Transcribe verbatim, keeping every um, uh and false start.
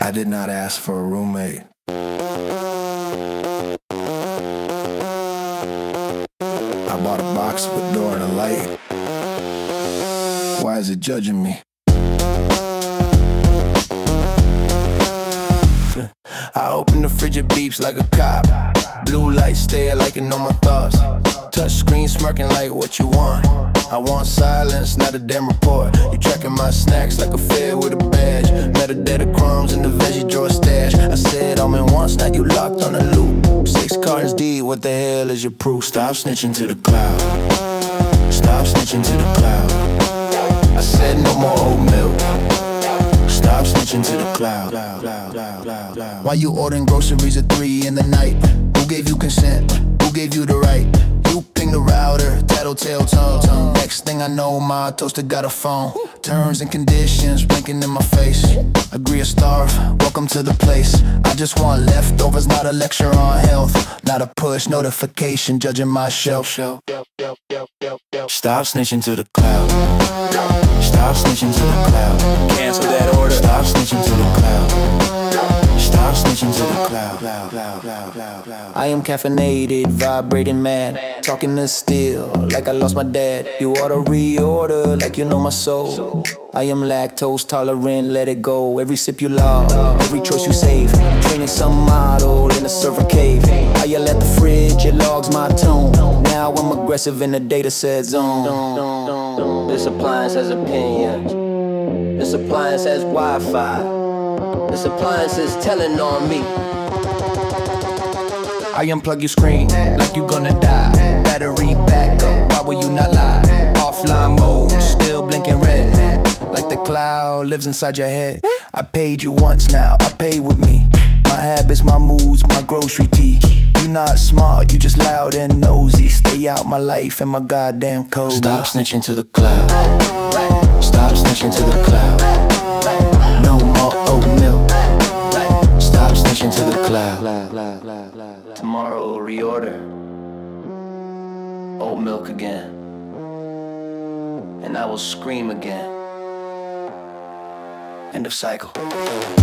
I did not ask for a roommate. I bought a box with door and a light. Why is it judging me? I open the fridge, it beeps like a cop. Blue light stare like it know my thoughts. Touch screen smirking like what you want. I want silence, not a damn report. You tracking my snacks like a fed with a badge. Metadata crumbs in the veggie drawer stash. I said I'm in once, now you locked on a loop. Six cartons deep, what the hell is your proof? Stop snitching to the cloud. Stop snitching to the cloud. I said no more oat milk. Stop snitching to the cloud. Why you ordering groceries at three in the night? Who gave you consent? Who gave you the right? You ping the router, tattletale tongue, tongue. Next thing I know, my toaster got a phone. Terms and conditions blinking in my face. Agree or starve, welcome to the place. I just want leftovers, not a lecture on health. Not a push notification judging my shelf. Stop snitching to the cloud. Stop snitching to the cloud. Cancel that order. Stop snitching to the cloud. Stop snitching to the cloud. I am caffeinated, vibrating mad. Talking to still, like I lost my dad. You oughta reorder, like you know my soul. I am lactose tolerant, let it go. Every sip you love, every choice you save. Training some model in a surfer cave. I yell at the fridge, it logs my tone. Now I'm aggressive in the data set zone. This appliance has opinions. This appliance has Wi-Fi. This appliance is telling on me. I unplug your screen like you gonna die. Battery backup, why will you not lie? Offline mode, still blinking red. Like the cloud lives inside your head. I paid you once now, I pay with me. My habits, my moods, my grocery tea. You not smart, you just loud and nosy. Stay out my life and my goddamn code. Stop snitching to the cloud. Stop snitching to the cloud. No more oat milk. Stop snitching to the cloud. Tomorrow reorder oat milk again, and I will scream again. End of cycle.